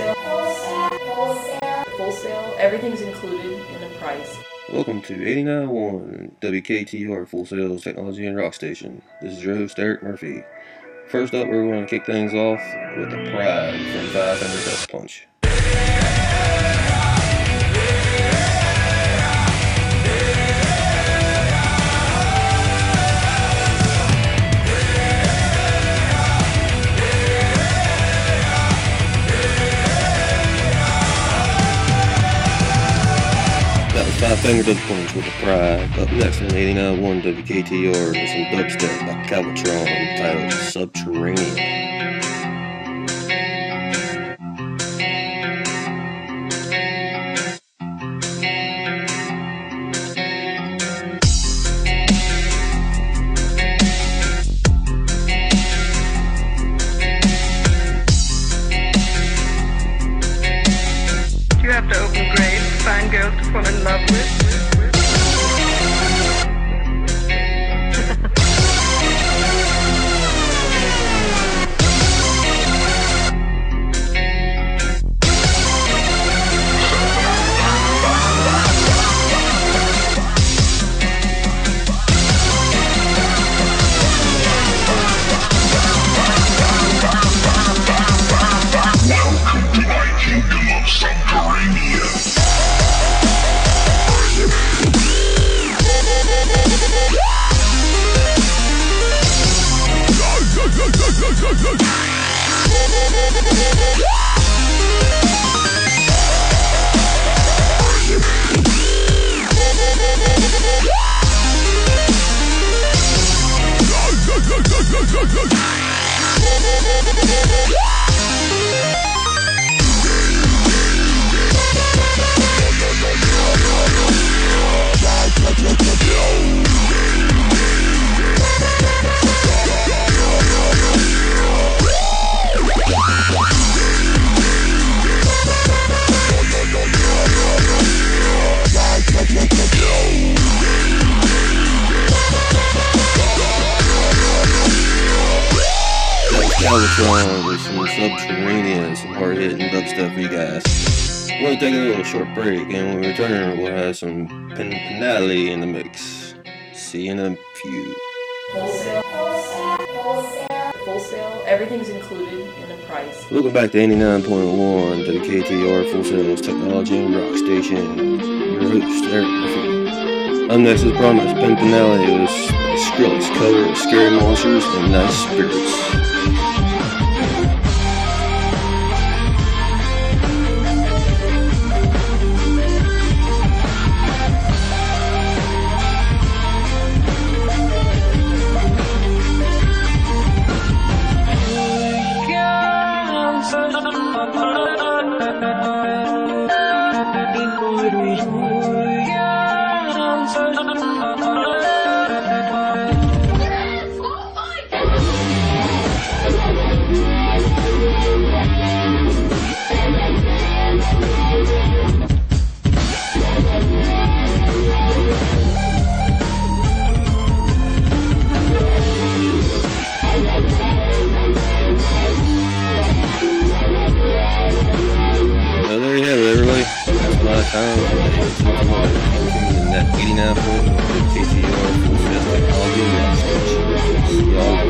Full sale. Everything's included in the price. Welcome to 89.1 WKTR Full Sail's Technology and Rock Station. This is your host, Eric Murphy. First up, we're going to kick things off with the Pride from Five Finger Death Punch. That was Five Finger Death Punch with the Pride. Up next on 89.1 WKTR is some dubstep by Calvatron titled Subterranean. You have to open graves to find girls to fall in love with. Calvatron with some Subterranean, some hard-hitting dubstep for you guys. We're going to take a little short break, and when we return, we'll have some Pimpinelli in the mix. See you in a few. Full sale. Everything's included in the price. Welcome back to 89.1 WKTR Full Sail's Technology and Rock Station. Your host, Eric Murphy. Up next is Promise Pimpinelli with Skrillex cover of Scary Monsters and Nice Spirits. Time in that 89.1 KTR Full Sail Technology and Rock Station. Y'all